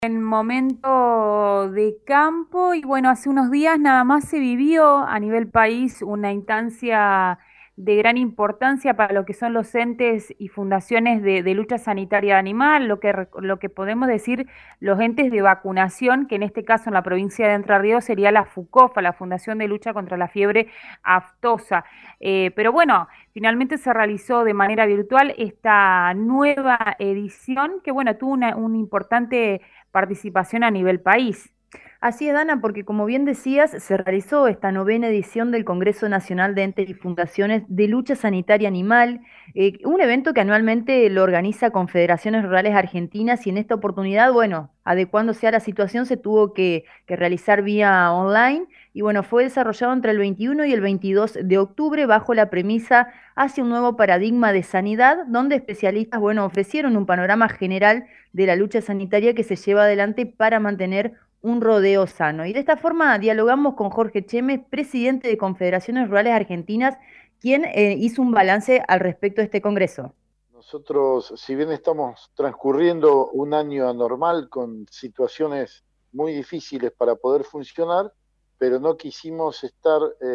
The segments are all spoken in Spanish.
En momento de campo y bueno, hace unos días nada más se vivió a nivel país una instancia de gran importancia para lo que son los entes y fundaciones de lucha sanitaria animal, lo que podemos decir los entes de vacunación, que en este caso en la provincia de Entre Ríos sería la FUCOFA, la Fundación de Lucha contra la Fiebre Aftosa. Pero bueno, finalmente se realizó de manera virtual esta nueva edición que bueno, tuvo un importante participación a nivel país. Así es, Dana, porque como bien decías, se realizó esta novena edición del Congreso Nacional de Entes y Fundaciones de Lucha Sanitaria Animal, un evento que anualmente lo organiza Confederaciones Rurales Argentinas y en esta oportunidad, bueno, adecuándose a la situación, se tuvo que realizar vía online y bueno, fue desarrollado entre el 21 y el 22 de octubre bajo la premisa hacia un nuevo paradigma de sanidad, donde especialistas, bueno, ofrecieron un panorama general de la lucha sanitaria que se lleva adelante para mantener un rodeo sano. Y de esta forma dialogamos con Jorge Chemes, presidente de Confederaciones Rurales Argentinas, quien hizo un balance al respecto de este Congreso. Nosotros, si bien estamos transcurriendo un año anormal con situaciones muy difíciles para poder funcionar, pero no quisimos estar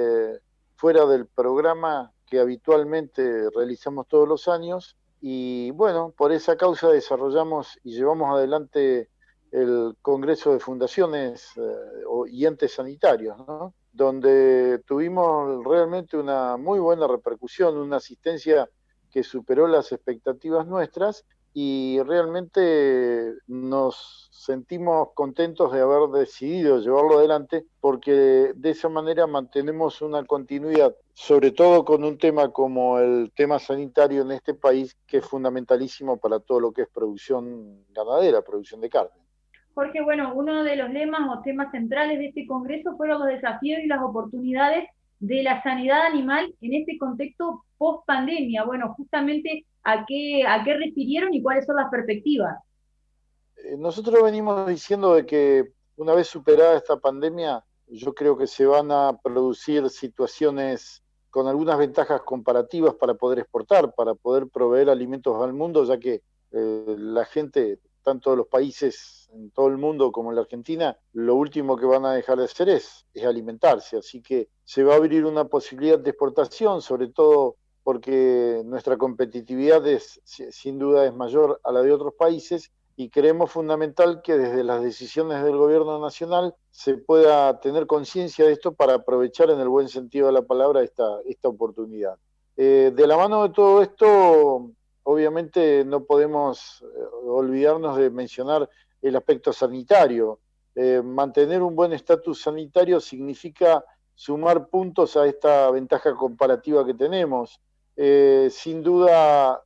fuera del programa que habitualmente realizamos todos los años. Y bueno, por esa causa desarrollamos y llevamos adelante el Congreso de Fundaciones y Entes Sanitarios, ¿no? Donde tuvimos realmente una muy buena repercusión, una asistencia que superó las expectativas nuestras y realmente nos sentimos contentos de haber decidido llevarlo adelante porque de esa manera mantenemos una continuidad, sobre todo con un tema como el tema sanitario en este país, que es fundamentalísimo para todo lo que es producción ganadera, producción de carne. Jorge, bueno, uno de los lemas o temas centrales de este Congreso fueron los desafíos y las oportunidades de la sanidad animal en este contexto post pandemia. Bueno, justamente a qué refirieron y cuáles son las perspectivas. Nosotros venimos diciendo de que una vez superada esta pandemia, yo creo que se van a producir situaciones con algunas ventajas comparativas para poder exportar, para poder proveer alimentos al mundo, ya que la gente, tanto de los países en todo el mundo como en la Argentina, lo último que van a dejar de hacer es alimentarse. Así que se va a abrir una posibilidad de exportación, sobre todo porque nuestra competitividad sin duda es mayor a la de otros países y creemos fundamental que desde las decisiones del gobierno nacional se pueda tener conciencia de esto para aprovechar en el buen sentido de la palabra esta oportunidad. De la mano de todo esto, obviamente no podemos olvidarnos de mencionar el aspecto sanitario. Mantener un buen estatus sanitario significa sumar puntos a esta ventaja comparativa que tenemos. Sin duda,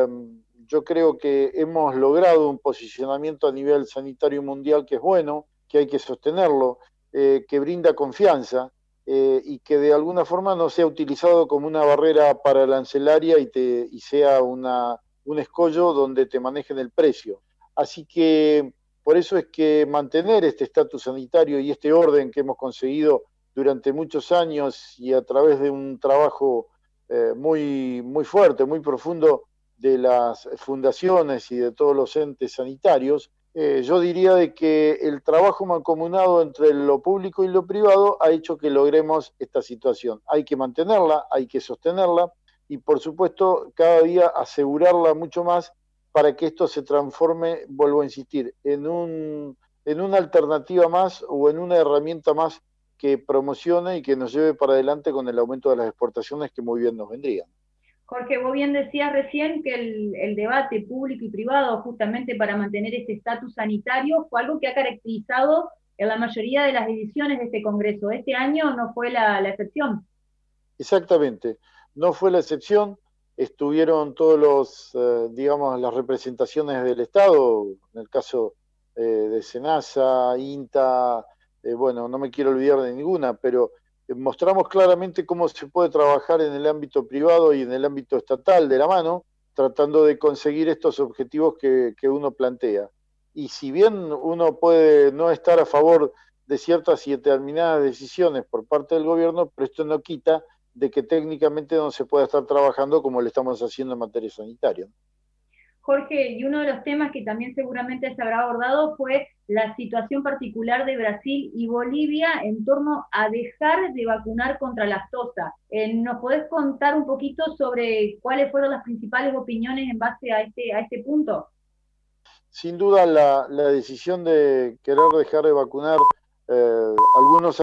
yo creo que hemos logrado un posicionamiento a nivel sanitario mundial que es bueno, que hay que sostenerlo, que brinda confianza y que de alguna forma no sea utilizado como una barrera parancelaria y sea un escollo donde te manejen el precio. Así que por eso es que mantener este estatus sanitario y este orden que hemos conseguido durante muchos años y a través de un trabajo muy fuerte, muy profundo de las fundaciones y de todos los entes sanitarios, yo diría de que el trabajo mancomunado entre lo público y lo privado ha hecho que logremos esta situación. Hay que mantenerla, hay que sostenerla y por supuesto cada día asegurarla mucho más para que esto se transforme, vuelvo a insistir, en una alternativa más o en una herramienta más que promocione y que nos lleve para adelante con el aumento de las exportaciones que muy bien nos vendrían. Jorge, vos bien decías recién que el debate público y privado justamente para mantener este estatus sanitario fue algo que ha caracterizado en la mayoría de las ediciones de este Congreso. Este año no fue la excepción. Exactamente, no fue la excepción, estuvieron todos digamos, las representaciones del Estado, en el caso de SENASA, INTA, bueno, no me quiero olvidar de ninguna, pero mostramos claramente cómo se puede trabajar en el ámbito privado y en el ámbito estatal de la mano, tratando de conseguir estos objetivos que uno plantea. Y si bien uno puede no estar a favor de ciertas y determinadas decisiones por parte del gobierno, pero esto no quita de que técnicamente no se pueda estar trabajando como lo estamos haciendo en materia sanitaria. Jorge, y uno de los temas que también seguramente se habrá abordado fue la situación particular de Brasil y Bolivia en torno a dejar de vacunar contra la aftosa. ¿Nos podés contar un poquito sobre cuáles fueron las principales opiniones en base a este punto? Sin duda la decisión de querer dejar de vacunar algunos